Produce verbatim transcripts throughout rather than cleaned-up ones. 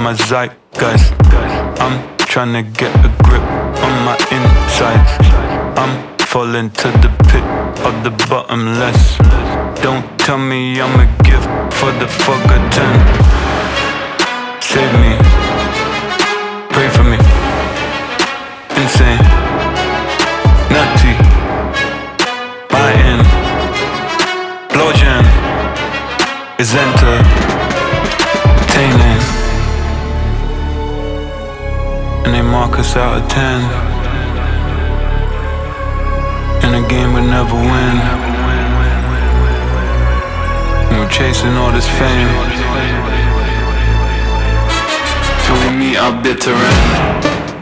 my zeitgeist. I'm tryna get a grip on my insides. I'm falling to the pit of the bottomless. Don't tell me I'm a gift for the forgotten. Save me, pray for me. Insane, nutty, biting, explosion is entertaining, and they mark us out of ten. In a game we never win, and we're chasing all this fame till we meet our bitter end.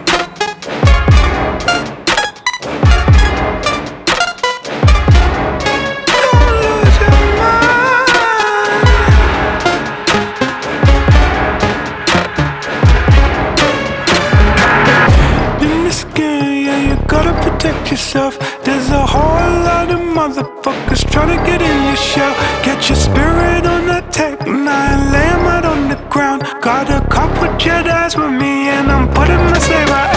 Protect yourself. There's a whole lot of motherfuckers trying to get in your shell. Get your spirit on the tech nine, lay 'em out on the ground. Got a couple Jedis with me and I'm putting my saber out.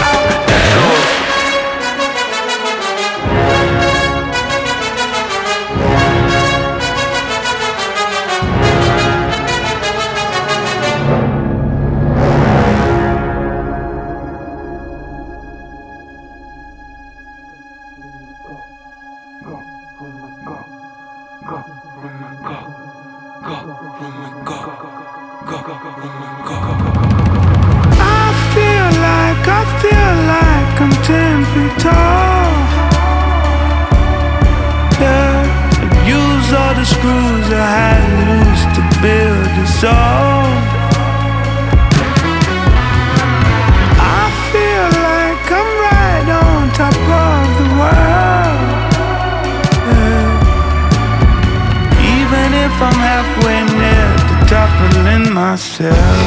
I feel like, I feel like I'm ten feet tall. Yeah, I use all the screws I had loose to build this all. I feel like I'm right on top of the world. Yeah. Even if I'm halfway near the toppling myself.